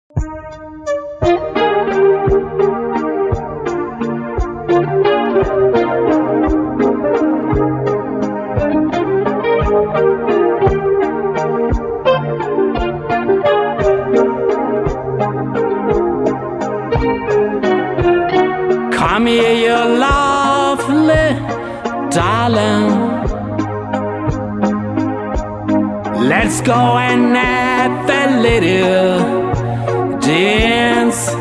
Come here, you lovely darling. Let's go and have a little dance.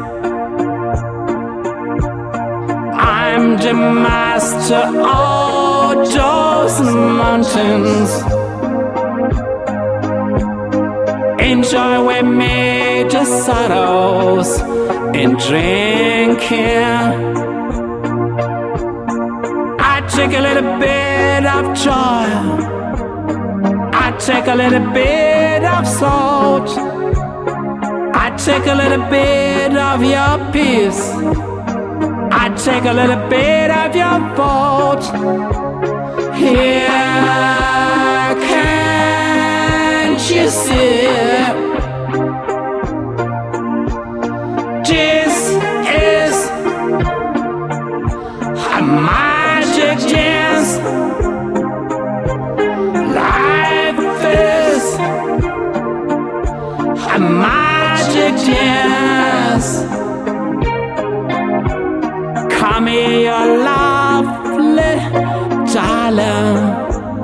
I'm the master of those mountains. Enjoy with me the sorrows and drinking. I take a little bit of joy, I take a little bit of salt, I take a little bit of your peace, I take a little bit of your fault. Here, can't you see? This is a magic dance. Life is a magic dance. Come here, you lovely darling.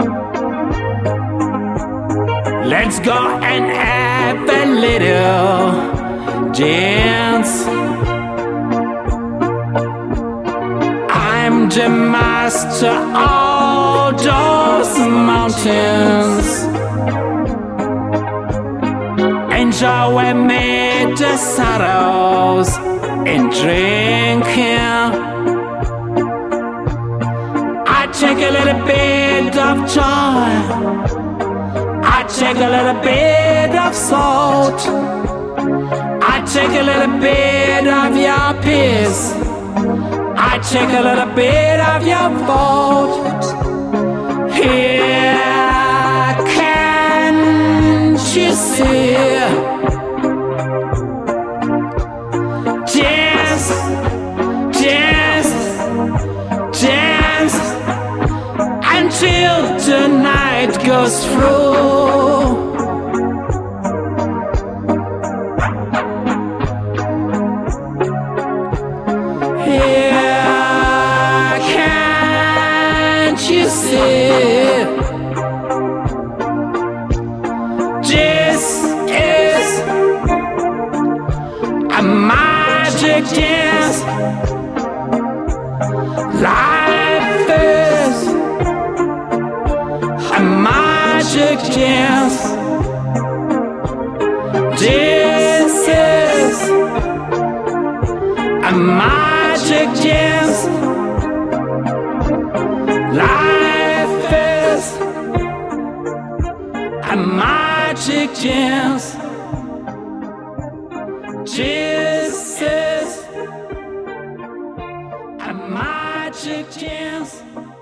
Let's go and have a little dance. I'm the master of those mountains. Enjoy with me the sorrows and drinking. I take a little bit of joy, I take a little bit of salt, I take a little bit of your peace, I take a little bit of your fault. Here, can't you see? Dance, dance, dance until the night goes through. Here, can't you see? This is a magic dance. Life is a magic dance. This is a magic dance. Life is a magic dance. This is a magic dance.